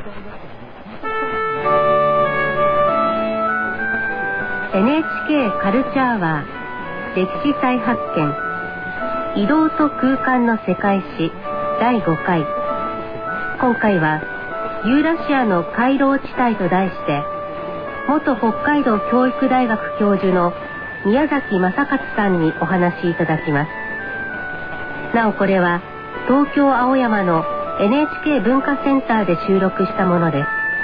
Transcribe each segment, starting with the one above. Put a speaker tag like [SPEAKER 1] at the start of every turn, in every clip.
[SPEAKER 1] NHK カルチャーワー歴史再発見移動と空間の世界史第5回。今回はユーラシアの回廊地帯と題して元北海道教育大学教授の宮崎正勝さんにお話しいただきます。なおこれは東京青山の NHK 文化センターで収録したものです。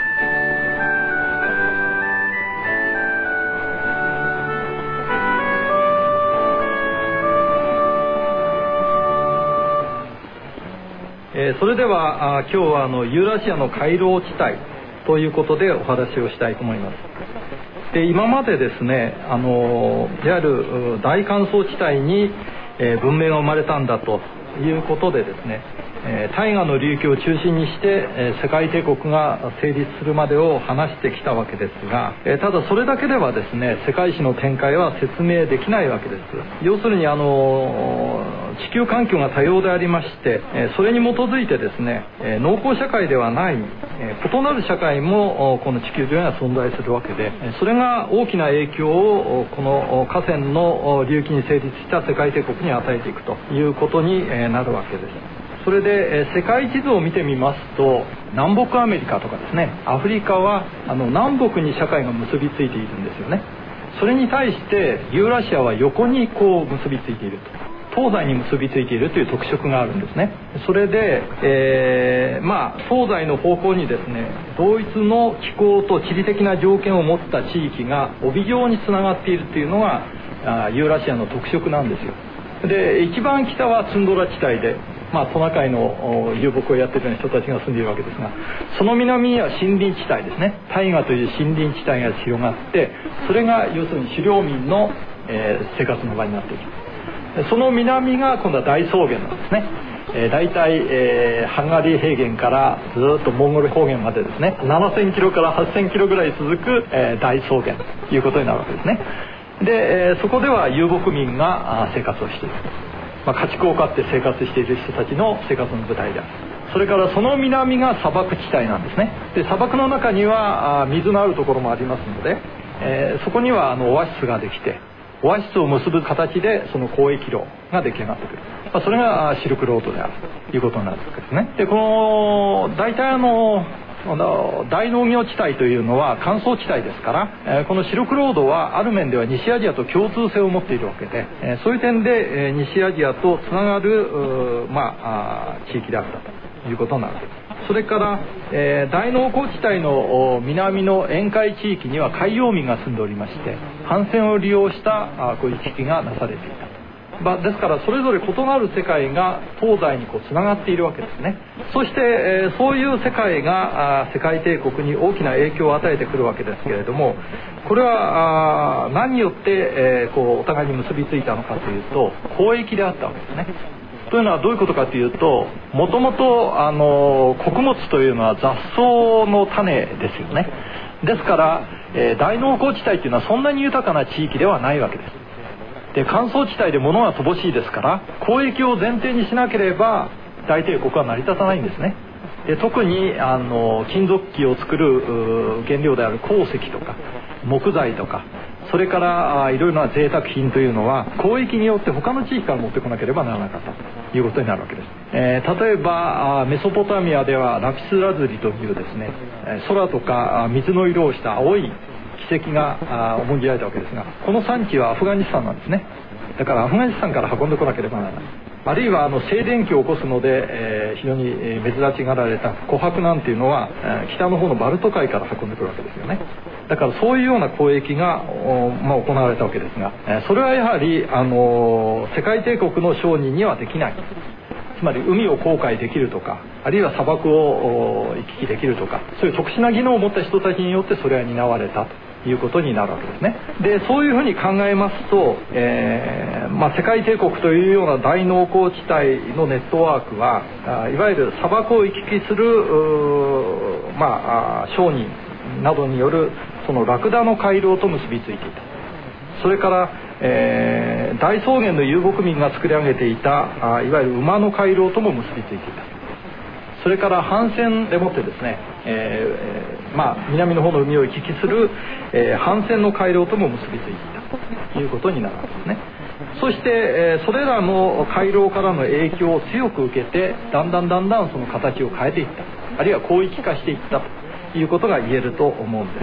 [SPEAKER 2] それでは今日はユーラシアの回廊地帯ということでお話をしたいと思います。で、今までですね、いわゆる大乾燥地帯に文明が生まれたんだということでですね、大河の流域を中心にして世界帝国が成立するまでを話してきたわけですが、ただそれだけではですね世界史の展開は説明できないわけです。要するに地球環境が多様でありまして、それに基づいてですね農耕社会ではない異なる社会もこの地球上には存在するわけで、それが大きな影響をこの河川の流域に成立した世界帝国に与えていくということになるわけです。それで世界地図を見てみますと、南北アメリカとかですねアフリカは南北に社会が結びついているんですよね。それに対してユーラシアは横にこう結びついていると、東西に結びついているという特色があるんですね。それで、東西の方向にですね同一の気候と地理的な条件を持った地域が帯状につながっているというのがユーラシアの特色なんですよ。で、一番北はツンドラ地帯で、トナカイの遊牧をやっているような人たちが住んでいるわけですが、その南には森林地帯ですね、大河という森林地帯が広がって、それが要するに狩猟民の、生活の場になっている。その南が今度は大草原なんですね。大体、ハンガリー平原からずっとモンゴル高原までですね7000キロから8000キロぐらい続く、大草原ということになるわけですね。で、そこでは遊牧民が生活をしている、家畜を飼って生活している人たちの生活の舞台である。それからその南が砂漠地帯なんですね。で、砂漠の中には水のあるところもありますので、そこにはオアシスができて、オアシスを結ぶ形でその交易路が出来上がってくる、それがシルクロードであるということになるわけですね。で、この大体大農業地帯というのは乾燥地帯ですから、このシルクロードはある面では西アジアと共通性を持っているわけで、そういう点で西アジアとつながる地域であったということになるわけです。それから、大農耕地帯の南の沿海地域には海洋民が住んでおりまして、帆船を利用したこういう行き来がなされていた。ですからそれぞれ異なる世界が東西につながっているわけですね。そして、そういう世界が世界帝国に大きな影響を与えてくるわけですけれども、これは何によって、お互いに結びついたのかというと交易であったわけですね。というのはどういうことかというと、もともと穀物というのは雑草の種ですよね。ですから、大農耕地帯というのはそんなに豊かな地域ではないわけです。で、乾燥地帯で物が乏しいですから、交易を前提にしなければ大帝国は成り立たないんですね。で、特に金属器を作る原料である鉱石とか木材とか、それからいろいろな贅沢品というのは交易によって他の地域から持ってこなければならなかったということになるわけです。例えばメソポタミアではラピスラズリというですね、空とか水の色をした青い奇跡が重んじられたわけですが、この産地はアフガニスタンなんですね。だからアフガニスタンから運んでこなければならない。あるいは静電気を起こすので、非常に珍しがられた琥珀なんていうのは北の方のバルト海から運んでくるわけですよね。だからそういうような交易が、行われたわけですが、それはやはり世界帝国の商人にはできない。つまり海を航海できるとか、あるいは砂漠を行き来できるとか、そういう特殊な技能を持った人たちによってそれは担われたということになるわけですね。で、そういうふうに考えますと、世界帝国というような大農耕地帯のネットワークはいわゆる砂漠を行き来する商人などによるそのラクダの回廊と結びついていた。それから大草原の遊牧民が作り上げていたいわゆる馬の回廊とも結びついていた。それから帆船でもってですね、 南の方の海を行き来する、帆船の回廊とも結びついていたということになるわけですね。そして、それらの回廊からの影響を強く受けてだんだんその形を変えていった、あるいは広域化していったということが言えると思うんです。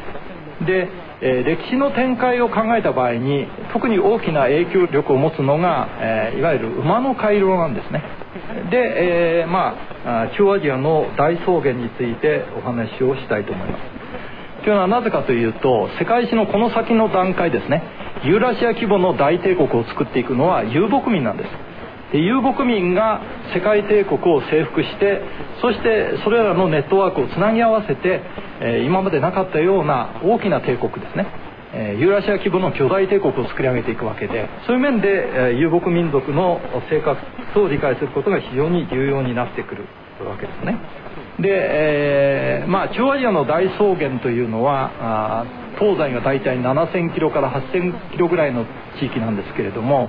[SPEAKER 2] で、歴史の展開を考えた場合に特に大きな影響力を持つのが、いわゆる馬の回廊なんですね。で、中央アジアの大草原についてお話をしたいと思います。というのはなぜかというと、世界史のこの先の段階ですね、ユーラシア規模の大帝国を作っていくのは遊牧民なんです。で、遊牧民が世界帝国を征服して、そしてそれらのネットワークをつなぎ合わせて、今までなかったような大きな帝国ですね、ユーラシア規模の巨大帝国を作り上げていくわけで、そういう面で、遊牧民族の生活を理解することが非常に重要になってくるわけですね。で、中央アジアの大草原というのは東西がだいたい7000キロから8000キロぐらいの地域なんですけれども、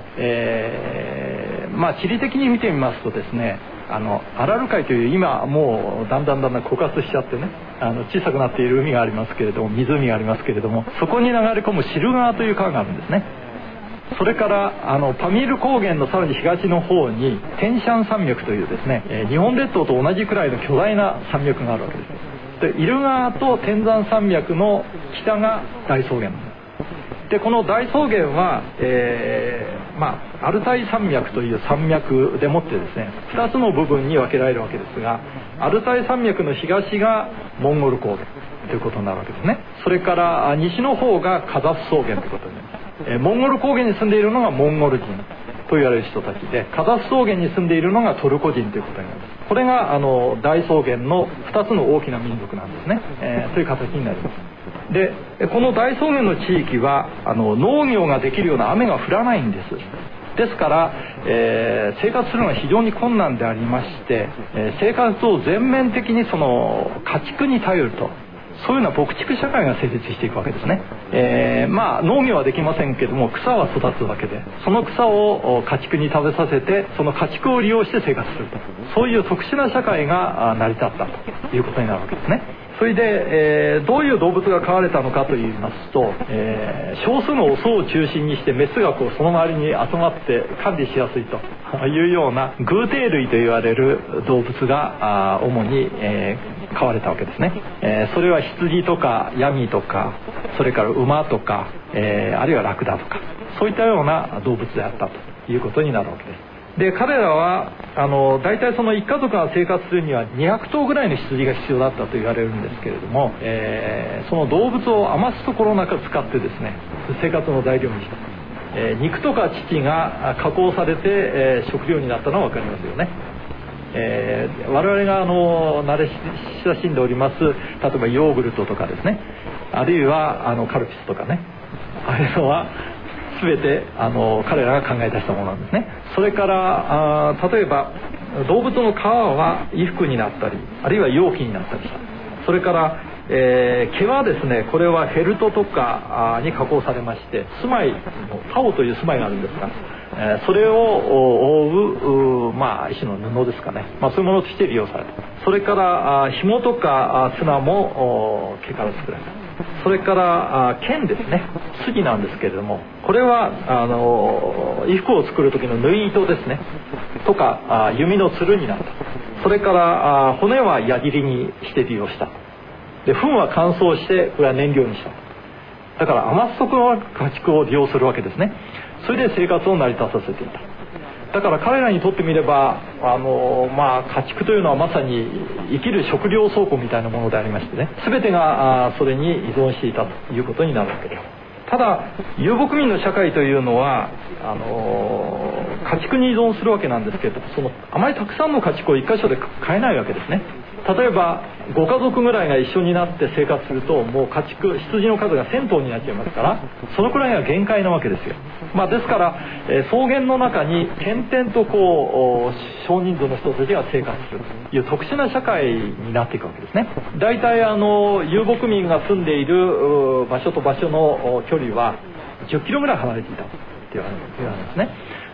[SPEAKER 2] 地理的に見てみますとですね、アラル海という今もうだんだん枯渇しちゃってね、小さくなっている海がありますけれども、湖がありますけれども、そこに流れ込むシル川という川があるんですね。それからパミール高原のさらに東の方にテンシャン山脈というですね、日本列島と同じくらいの巨大な山脈があるわけです。で、イル川と天山山脈の北が大草原で、この大草原は、アルタイ山脈という山脈でもってですね、2つの部分に分けられるわけですが、アルタイ山脈の東がモンゴル高原ということになるわけですね。それから西の方がカザフ草原ということになります。モンゴル高原に住んでいるのがモンゴル人と言われる人たちで、カザフ草原に住んでいるのがトルコ人ということになります。これが大草原の2つの大きな民族なんですね、という形になります。で、この大草原の地域は農業ができるような雨が降らないんです。ですから、生活するのが非常に困難でありまして、生活を全面的にその家畜に頼ると、そういうような牧畜社会が成立していくわけですね。農業はできませんけども草は育つわけで、その草を家畜に食べさせて、その家畜を利用して生活すると、そういう特殊な社会が成り立ったということになるわけですね。それで、どういう動物が飼われたのかといいますと、少数のオスを中心にしてメスがその周りに集まって管理しやすいというような偶蹄類と言われる動物が主に、飼われたわけですね。それは羊とかヤギとか、それから馬とか、あるいはラクダとか、そういったような動物であったということになるわけです。で、彼らは大体その一家族が生活するには200頭ぐらいの羊が必要だったと言われるんですけれども、その動物を余すところなく使ってですね、生活の材料にした、肉とか乳が加工されて、食料になったのは分かりますよね。我々が慣れ親しんでおります、例えばヨーグルトとかですね、あるいはカルピスとかね、ああいうのは全て彼らが考え出したものなんですね。それから例えば動物の皮は衣服になったり、あるいは容器になったりした。それから毛はですね、これはフェルトとかに加工されまして、住まいのタオという住まいがあるんですが、それを覆う、一種の布ですかね、そういうものとして利用された。それから紐とか綱も毛から作られた。それから剣ですね、杉なんですけれども、これは衣服を作る時の縫い糸ですねとか弓のつるになった。それから骨は矢切りにして利用した。で、糞は乾燥してこれは燃料にした。だから余すところは家畜を利用するわけですね。それで生活を成り立たせていた。だから彼らにとってみれば家畜というのはまさに生きる食料倉庫みたいなものでありましてね、全てがそれに依存していたということになるわけです。ただ遊牧民の社会というのは家畜に依存するわけなんですけれど、あまりたくさんの家畜を一箇所で飼えないわけですね。例えばご家族ぐらいが一緒になって生活すると、もう家畜羊の数が1000頭になっちゃいますから、そのくらいが限界なわけですよ。ですから、草原の中に点々と少人数の人たちが生活するという特殊な社会になっていくわけですね。大体遊牧民が住んでいる場所と場所の距離は10キロぐらい離れていたと言われるんですね。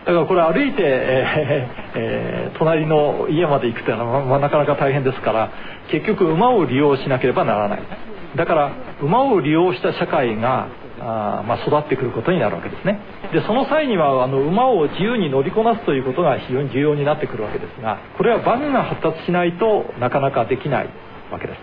[SPEAKER 3] だからこれ歩いて、隣の家まで行くというのは、なかなか大変ですから、結局馬を利用しなければならない。だから馬を利用した社会が育ってくることになるわけですね。でその際には馬を自由に乗りこなすということが非常に重要になってくるわけですが、これは馬具が発達しないとなかなかできないわけです。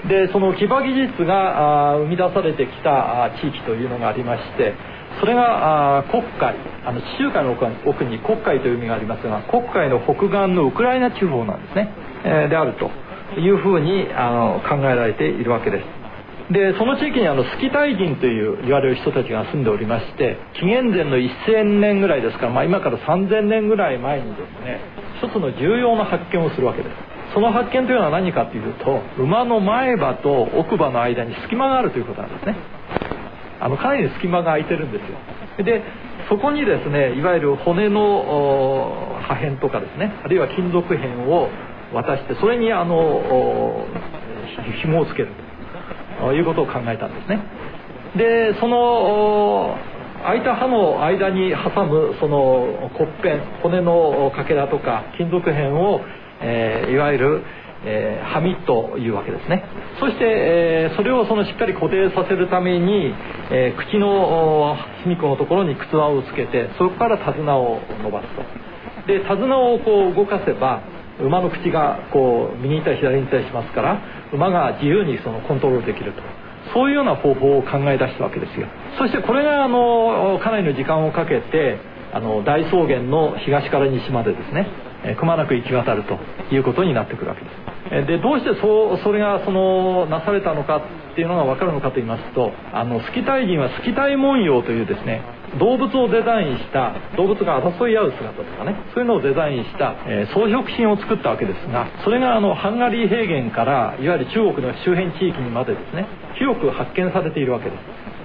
[SPEAKER 3] でその騎馬技術が生み出されてきた地域というのがありまして、それが黒海、地中海の奥に黒海という意味がありますが、黒海の北岸のウクライナ地方なんですね、であるというふうに考えられているわけです。でその地域にスキタイ人という言われる人たちが住んでおりまして、紀元前の1000年ぐらいですから、今から3000年ぐらい前にですね、一つの重要な発見をするわけです。その発見というのは何かというと、馬の前馬と奥馬の間に隙間があるということなんですね。かなりの隙間が空いてるんですよ。でそこにですね、いわゆる骨の破片とかですね、あるいは金属片を渡して、それに紐をつけるということを考えたんですね。でその空いた刃の間に挟むその骨片、骨のかけらとか金属片を、いわゆるハミというわけですね。そして、それをしっかり固定させるために、口の隅っこのところに靴輪をつけて、そこから手綱を伸ばすと。で手綱を動かせば馬の口が右に行ったり左に行ったりしますから、馬が自由にコントロールできると、そういうような方法を考え出したわけですよ。そしてこれがかなりの時間をかけて大草原の東から西までですね、くまなく行き渡るということになってくるわけです。でどうしてそれがなされたのかっていうのが分かるのかと言いますと、スキタイ人はスキタイ文様というですね、動物をデザインした、動物が争い合う姿とかね、そういうのをデザインした、装飾品を作ったわけですが、それがハンガリー平原からいわゆる中国の周辺地域にまでですね、広く発見されているわけです。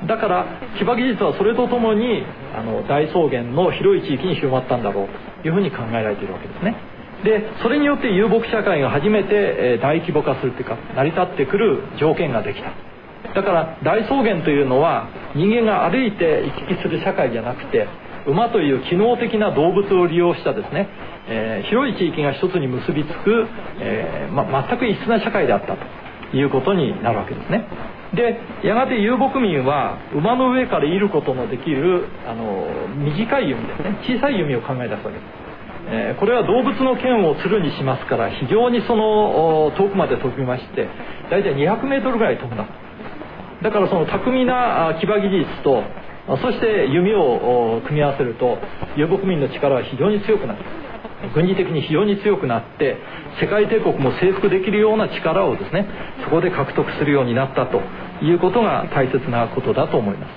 [SPEAKER 3] だから騎馬技術はそれとともに大草原の広い地域に広まったんだろうというふうに考えられているわけですね。でそれによって遊牧社会が初めて大規模化するというか、成り立ってくる条件ができた。だから大草原というのは人間が歩いて行き来する社会じゃなくて、馬という機能的な動物を利用したですね、広い地域が一つに結びつく、全く異質な社会であったということになるわけですね。でやがて遊牧民は馬の上から射ることのできる短い弓ですね、小さい弓を考え出すわけです。これは動物の剣をつるにしますから、非常に遠くまで飛びまして、だいたい200メートルぐらい飛んだ。だから巧みな騎馬技術と、そして弓を組み合わせると、遊牧民の力は非常に強くなる。軍事的に非常に強くなって、世界帝国も征服できるような力をですね、そこで獲得するようになったということが大切なことだと思います。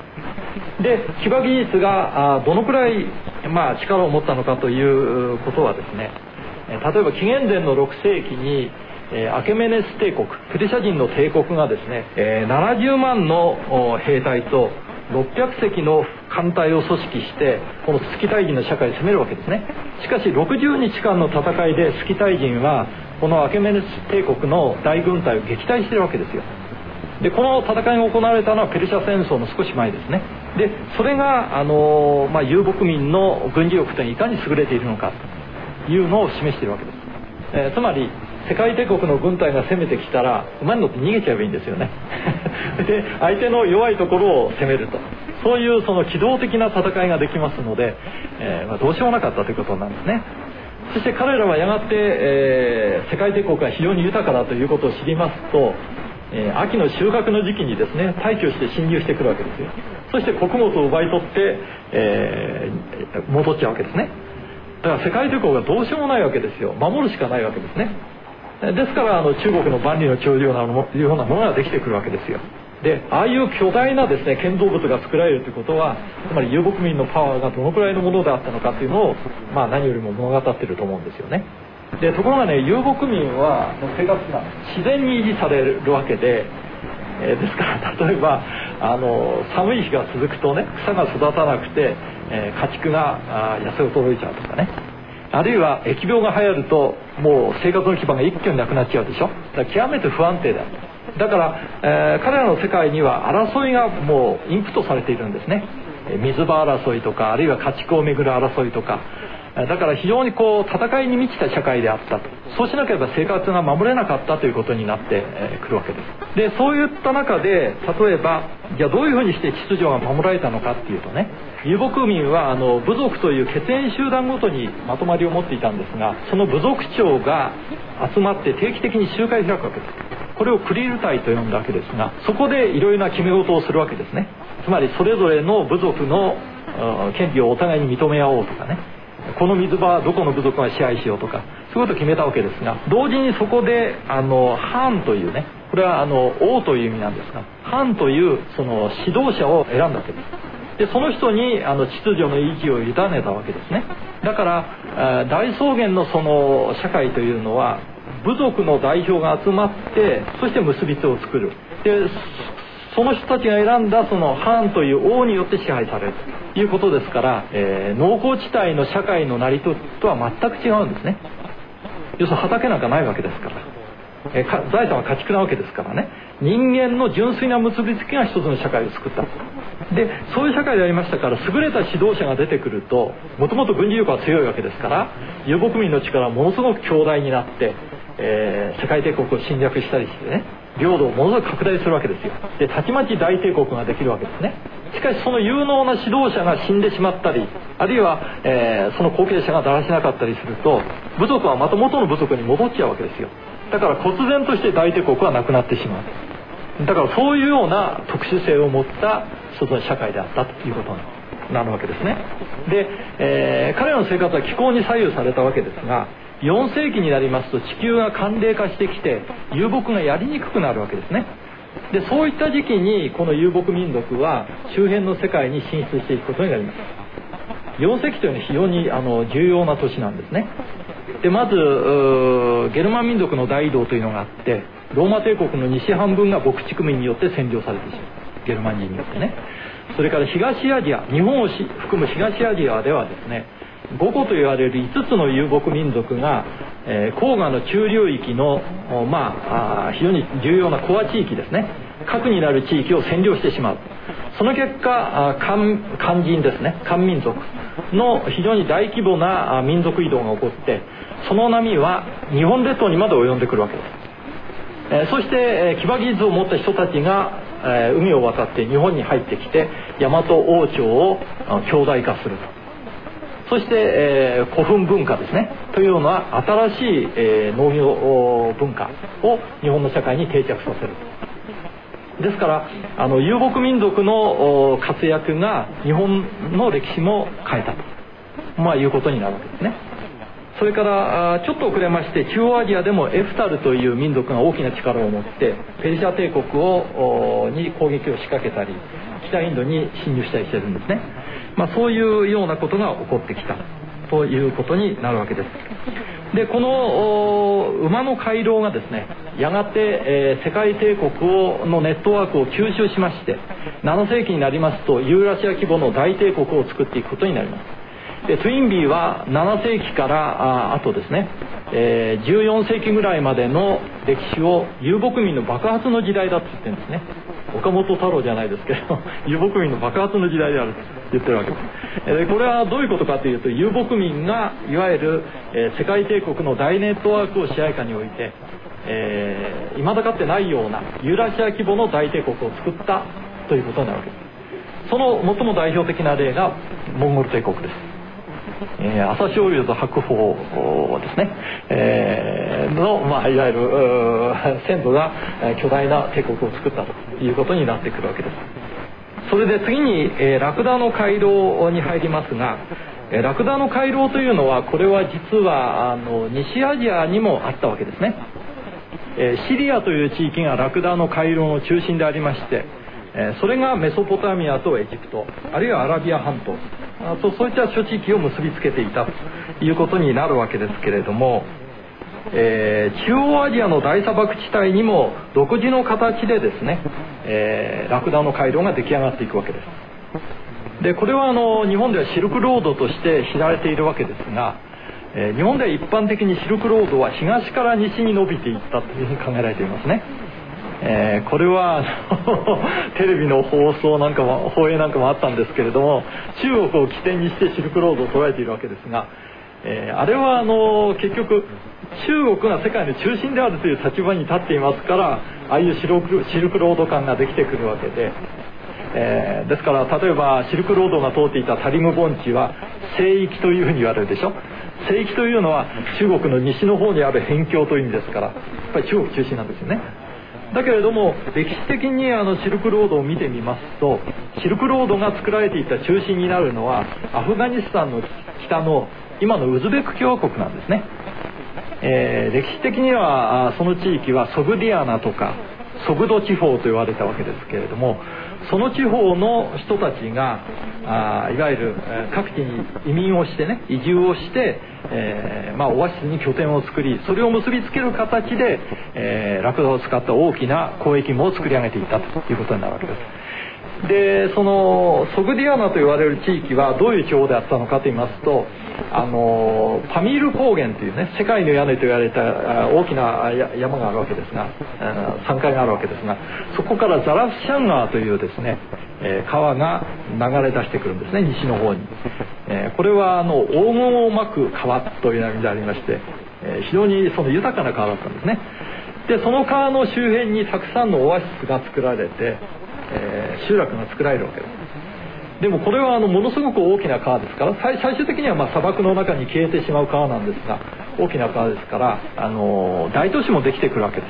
[SPEAKER 3] で騎馬技術がどのくらい力を持ったのかということはですね、例えば紀元前の6世紀にアケメネス帝国、ペルシャ人の帝国がですね、70万の兵隊と600隻の艦隊を組織してこのスキタイ人の社会を攻めるわけですね。しかし60日間の戦いでスキタイ人はこのアケメネス帝国の大軍隊を撃退しているわけですよ。でこの戦いが行われたのはペルシャ戦争の少し前ですね。でそれが遊牧民の軍事力というのはいかに優れているのかというのを示しているわけです。つまり世界帝国の軍隊が攻めてきたら馬に乗って逃げちゃえばいいんですよねで相手の弱いところを攻めると、そういう機動的な戦いができますので、どうしようもなかったということなんですね。そして彼らはやがて、世界帝国が非常に豊かだということを知りますと、秋の収穫の時期にですね、大挙して侵入してくるわけですよ。そして穀物を奪い取って、戻っちゃうわけですね。だから世界帝国がどうしようもないわけですよ。守るしかないわけですね。ですから中国の万里の長城などいうようなものができてくるわけですよ。でああいう巨大なですね建造物が作られるということは、つまり遊牧民のパワーがどのくらいのものであったのかというのを、何よりも物語っていると思うんですよね。でところがね、遊牧民は生活が自然に維持されるわけで、ですから例えば寒い日が続くとね、草が育たなくて、家畜が痩せ衰えちゃうとかね、あるいは疫病が流行るともう生活の基盤が一挙になくなっちゃうでしょ。だから極めて不安定だ。だから、彼らの世界には争いがもうインプットされているんですね。 水場争いとか、あるいは家畜をめぐる争いとか、だから非常に戦いに満ちた社会であったと。そうしなければ生活が守れなかったということになってくるわけです。でそういった中で、例えばじゃあどういうふうにして秩序が守られたのかっていうとね、遊牧民は部族という血縁集団ごとにまとまりを持っていたんですが、その部族長が集まって定期的に集会を開くわけです。これをクリール隊と呼んだわけですが、そこでいろいろな決め事をするわけですね。つまりそれぞれの部族の権利をお互いに認め合おうとかね、この水場はどこの部族が支配しようとか、そういうことを決めたわけですが、同時にそこでハーンというね、これは王という意味なんですが、ハーンというその指導者を選んだわけです。でその人に秩序の維持を委ねたわけですね。だから大草原のその社会というのは部族の代表が集まって、そして結びつを作る。でその人たちが選んだそのハーンという王によって支配されるということですから、農耕地帯の社会の成り立ちとは全く違うんですね。要するに畑なんかないわけですから、財産は家畜なわけですからね、人間の純粋な結びつきが一つの社会を作った。でそういう社会でありましたから、優れた指導者が出てくると、もともと軍事力は強いわけですから、遊牧民の力はものすごく強大になって、世界帝国を侵略したりしてね、領土をものすごく拡大するわけですよ。でたちまち大帝国ができるわけですね。しかしその有能な指導者が死んでしまったり、あるいは、その後継者がだらしなかったりすると、部族はまた元の部族に戻っちゃうわけですよ。だから忽然として大帝国はなくなってしまう。だからそういうような特殊性を持った一つの社会であったということになるわけですね。で、彼らの生活は気候に左右されたわけですが、4世紀になりますと地球が寒冷化してきて、遊牧がやりにくくなるわけですね。でそういった時期にこの遊牧民族は周辺の世界に進出していくことになります。4世紀というのは非常に重要な年なんですね。でまずゲルマン民族の大移動というのがあって、ローマ帝国の西半分が牧畜民によって占領されてしまう、ゲルマン人によってね。それから東アジア、日本を含む東アジアではですね、5個と言われる5つの遊牧民族が、黄河の中流域の、非常に重要なコア地域ですね、核になる地域を占領してしまう。その結果漢人ですね、漢民族の非常に大規模な民族移動が起こって、その波は日本列島にまで及んでくるわけです。そして騎馬技術を持った人たちが海を渡って日本に入ってきて、大和王朝を強大化すると。そして、古墳文化ですねというような新しい、農業文化を日本の社会に定着させる。ですから遊牧民族の活躍が日本の歴史も変えたと、いうことになるわけですね。それからちょっと遅れまして、中央アジアでもエフタルという民族が大きな力を持ってペルシャ帝国に攻撃を仕掛けたり、北インドに侵入したりしてるんですね。そういうようなことが起こってきたということになるわけです。でこの馬の回廊がですね、やがて、世界帝国のネットワークを吸収しまして、7世紀になりますとユーラシア規模の大帝国を作っていくことになります。でトゥインビーは7世紀からあとですね、14世紀ぐらいまでの歴史を遊牧民の爆発の時代だって言ってるんですね。岡本太郎じゃないですけど遊牧民の爆発の時代であると言ってるわけです。これはどういうことかというと、遊牧民がいわゆる、世界帝国の大ネットワークを支配下に置いて、未だかつてないようなユーラシア規模の大帝国を作ったということになるわけです。その最も代表的な例がモンゴル帝国です。朝青龍と白鵬ですね、いわゆる先祖が巨大な帝国を作ったということになってくるわけです。それで次に、ラクダの回廊に入りますが、ラクダの回廊というのは、これは実は西アジアにもあったわけですね。シリアという地域がラクダの回廊の中心でありまして、それがメソポタミアとエジプト、あるいはアラビア半島、そういった諸地域を結びつけていたということになるわけですけれども、中央アジアの大砂漠地帯にも独自の形でですね、ラクダの回廊が出来上がっていくわけです。でこれは日本ではシルクロードとして知られているわけですが、日本では一般的にシルクロードは東から西に伸びていったというふうに考えられていますね。 これはテレビの放映なんかもあったんですけれども、中国を起点にしてシルクロードを捉えているわけですが、あれは結局中国が世界の中心であるという立場に立っていますから、ああいうシルクロード感ができてくるわけで、ですから例えばシルクロードが通っていたタリム盆地は西域というふうに言われるでしょ。西域というのは中国の西の方にある辺境という意味ですから、やっぱり中国中心なんですよね。だけれども歴史的にシルクロードを見てみますと、シルクロードが作られていた中心になるのはアフガニスタンの北の今のウズベク共和国なんですね。歴史的にはその地域はソグディアナとかソグド地方と言われたわけですけれども、その地方の人たちがいわゆる各地に移民をしてね、移住をして、オアシスに拠点を作り、それを結びつける形で、ラクダを使った大きな交易網を作り上げていったということになるわけです。で、そのソグディアナと言われる地域はどういう地方であったのかと言いますと、パミール高原というね、世界の屋根と言われた大きな山があるわけですが、山塊があるわけですが、そこからザラフシャン川というですね、川が流れ出してくるんですね、西の方に。これは黄金をまく川という意味でありまして、非常にその豊かな川だったんですね。で、その川の周辺にたくさんのオアシスが作られて、集落が作られるわけです。でもこれはものすごく大きな川ですから、最終的には砂漠の中に消えてしまう川なんですが、大きな川ですから、大都市もできてくるわけです。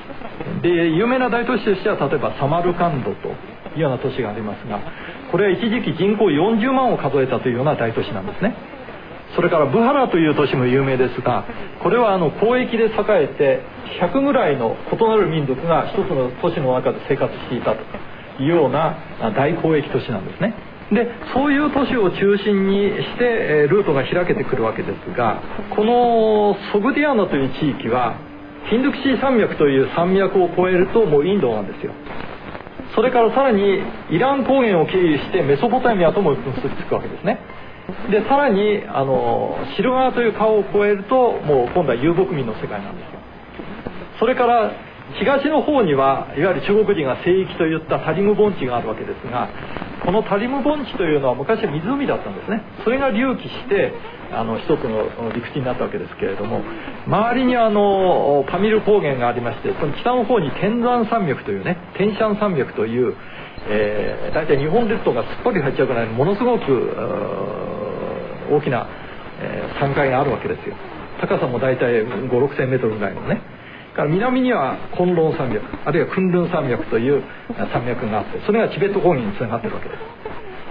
[SPEAKER 3] で、有名な大都市としては例えばサマルカンドというような都市がありますが、これは一時期人口40万を数えたというような大都市なんですね。それからブハラという都市も有名ですが、これは交易で栄えて100ぐらいの異なる民族が一つの都市の中で生活していたというような大交易都市なんですね。で、そういう都市を中心にしてルートが開けてくるわけですが、このソグディアナという地域はヒンドゥクシー山脈という山脈を越えるともうインドなんですよ。それからさらにイラン高原を経由してメソポタミアとも結びつくわけですね。で、さらにシル川という川を越えるともう今度は遊牧民の世界なんですよ。それから東の方にはいわゆる中国人が聖域といったタリム盆地があるわけですが、このタリム盆地というのは昔は湖だったんですね。それが隆起して一つの陸地になったわけですけれども、周りにパミル高原がありまして、その北の方に天山山脈というね、天山山脈という、大体日本列島がすっぽり入っちゃうくらいのものすごく大きな、山塊があるわけですよ。高さも大体5、6千メートルぐらいのね。から南には昆仑山脈、あるいは昆仑山脈という山脈があって、それがチベット高原につながっているわけです。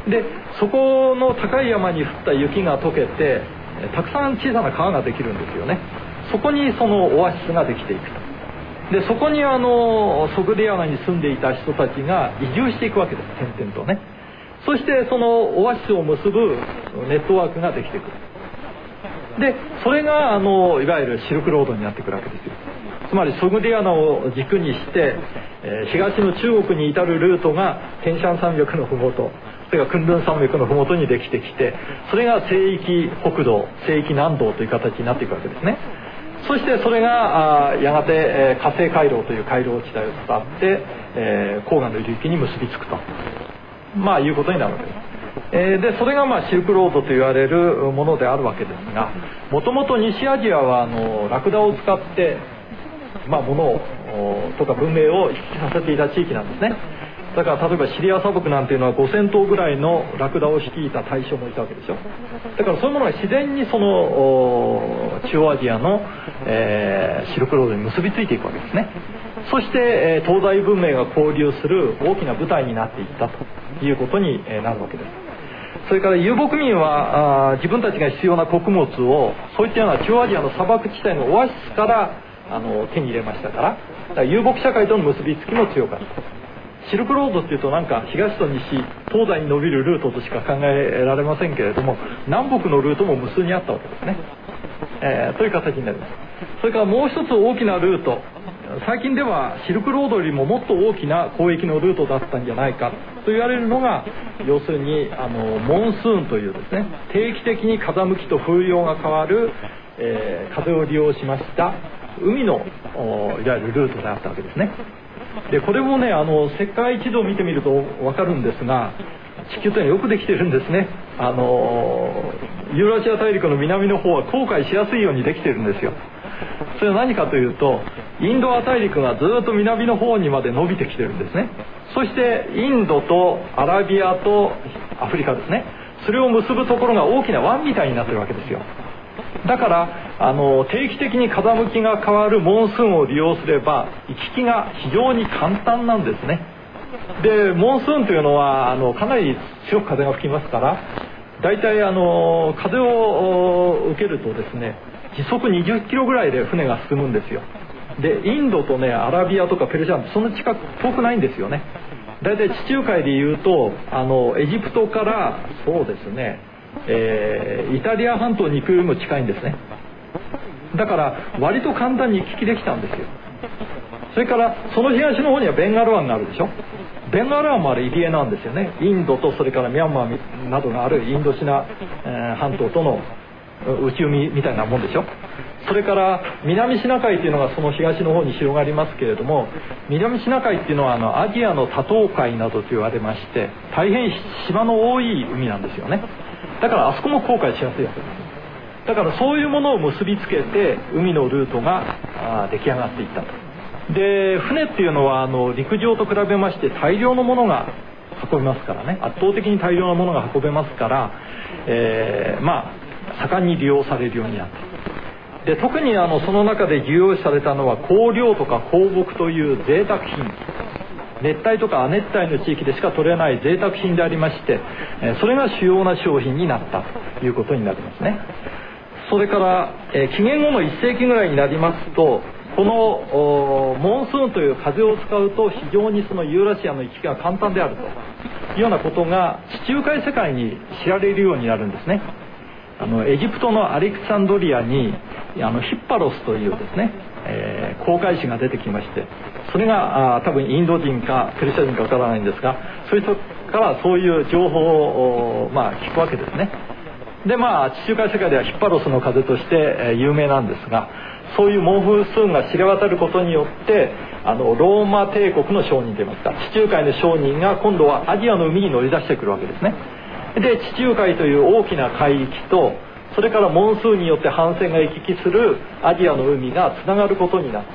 [SPEAKER 3] で、そこの高い山に降った雪が溶けてたくさん小さな川ができるんですよね。そこにそのオアシスができていくと。で、そこにソグディアナに住んでいた人たちが移住していくわけです、点々とね。そしてそのオアシスを結ぶネットワークができてくる。で、それがいわゆるシルクロードになってくるわけですよ。つまりソグディアナを軸にして、東の中国に至るルートが天山山脈の麓、それから昆仑山脈の麓にできてきて、それが西域北道、西域南道という形になっていくわけですね。そしてそれがやがて河西回廊という回廊地帯を伝って、黄河の流域に結びつくと、いうことになるわけです。で、それがシルクロードと言われるものであるわけですが、もともと西アジアはラクダを使って物をとか文明を行き来させていた地域なんですね。だから例えばシリア砂漠なんていうのは5000頭ぐらいのラクダを率いた大将もいたわけでしょ。だからそういうものが自然にその中央アジアの、シルクロードに結びついていくわけですね。そして東西文明が交流する大きな舞台になっていったということになるわけです。それから遊牧民は自分たちが必要な穀物をそういったような中央アジアの砂漠地帯のオアシスから手に入れましたから、遊牧社会との結びつきも強かった。シルクロードっていうとなんか東と西、東西に伸びるルートとしか考えられませんけれども、南北のルートも無数にあったわけですね。という形になります。それからもう一つ大きなルート、最近ではシルクロードよりももっと大きな交易のルートだったんじゃないかと言われるのが、要するにモンスーンというですね、定期的に風向きと風量が変わる、風を利用しました海のいわゆるルートであったわけですね。でこれもね世界地図を見てみると分かるんですが、地球というのはよくできてるんですね。ユーラシア大陸の南の方は航海しやすいようにできてるんですよ。それは何かというと、インド亜大陸がずっと南の方にまで伸びてきてるんですね。そしてインドとアラビアとアフリカですね、それを結ぶところが大きな湾みたいになってるわけですよ。だから定期的に風向きが変わるモンスーンを利用すれば行き来が非常に簡単なんですね。でモンスーンというのはかなり強く風が吹きますから、だいたい風を受けるとですね、時速20キロぐらいで船が進むんですよ。でインドとねアラビアとかペルシャそんな近く遠くないんですよね。だいたい地中海でいうとエジプトからそうですね、イタリア半島に行くよりも近いんですね。だから割と簡単に行き来できたんですよ。それからその東の方にはベンガル湾があるでしょ。ベンガル湾もあれ入り江なんですよね。インドとそれからミャンマーなどがあるインドシナ、半島との内海みたいなもんでしょ。それから南シナ海というのがその東の方に広がりますけれども、南シナ海っていうのはアジアの多島海などと言われまして、大変島の多い海なんですよね。だからあそこも航海しやすいわけです。だからそういうものを結びつけて海のルートが出来上がっていったと。で船っていうのは陸上と比べまして大量のものが運べますからね、圧倒的に大量なものが運べますから、盛んに利用されるようになった。で特にその中で重要視されたのは香料とか香木という贅沢品、熱帯とか亜熱帯の地域でしか取れない贅沢品でありまして、それが主要な商品になったということになりますね。それから、紀元後の1世紀ぐらいになりますと、このモンスーンという風を使うと非常にそのユーラシアの行き来が簡単であるというようなことが地中海世界に知られるようになるんですね。エジプトのアレクサンドリアにヒッパロスというですね、航海士が出てきまして、それが多分インド人かペルシャ人かわからないんですが、そういう人からそういう情報を聞くわけですね。で地中海世界ではヒッパロスの風として有名なんですが、そういうモンスーンが知れ渡ることによってローマ帝国の商人といいますか、地中海の商人が今度はアジアの海に乗り出してくるわけですね。で地中海という大きな海域と、それからモンスーンによって帆船が行き来するアジアの海がつながることになって、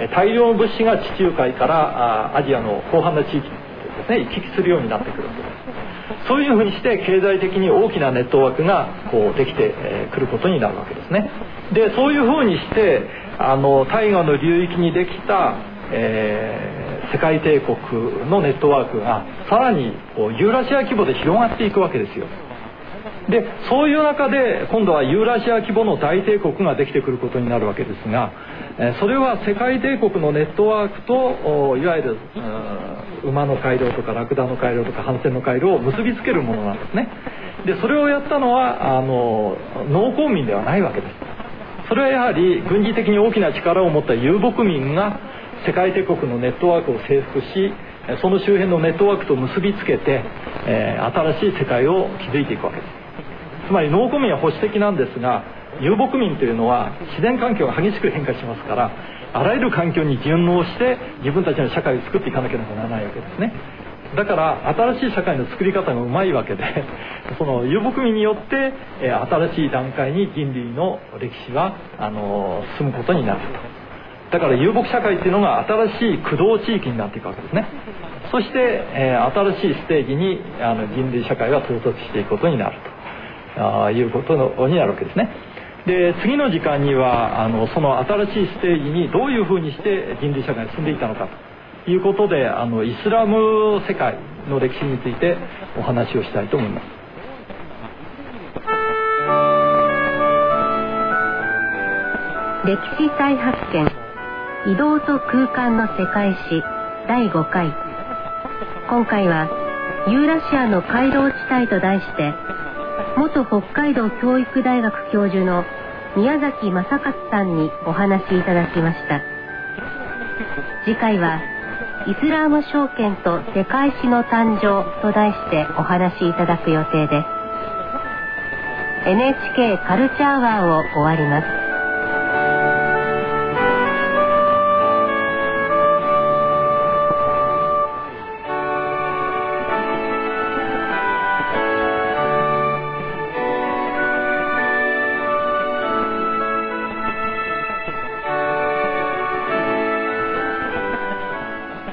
[SPEAKER 3] 大量の物資が地中海からアジアの広範な地域ですね、行き来するようになってくるわけです。そういうふうにして経済的に大きなネットワークができてくることになるわけですね。でそういうふうにして大河の流域にできた、世界帝国のネットワークがさらにユーラシア規模で広がっていくわけですよ。でそういう中で今度はユーラシア規模の大帝国ができてくることになるわけですが、それは世界帝国のネットワークといわゆる馬の回廊とかラクダの回廊とか帆船の回廊を結びつけるものなんですね。でそれをやったのは農耕民ではないわけです。それはやはり軍事的に大きな力を持った遊牧民が世界帝国のネットワークを征服し、その周辺のネットワークと結びつけて、新しい世界を築いていくわけです。つまり農耕民は保守的なんですが、遊牧民というのは自然環境が激しく変化しますから、あらゆる環境に順応して自分たちの社会を作っていかなければならないわけですね。だから新しい社会の作り方がうまいわけで、その遊牧民によって新しい段階に人類の歴史は進むことになると。だから遊牧社会っていうのが新しい駆動地域になっていくわけですね。そして、新しいステージに人類社会が到達していくことになるということになるわけですね。で次の時間にはその新しいステージにどういうふうにして人類社会が進んでいったのかということで、イスラム世界の歴史についてお話をしたいと思います。
[SPEAKER 1] 歴史再発見、移動と空間の世界史第5回。今回はユーラシアの回廊地帯と題して、元北海道教育大学教授の宮崎正勝さんにお話しいただきました。次回はイスラーム証券と世界史の誕生と題してお話しいただく予定です。NHK カルチャーアワーを終わります。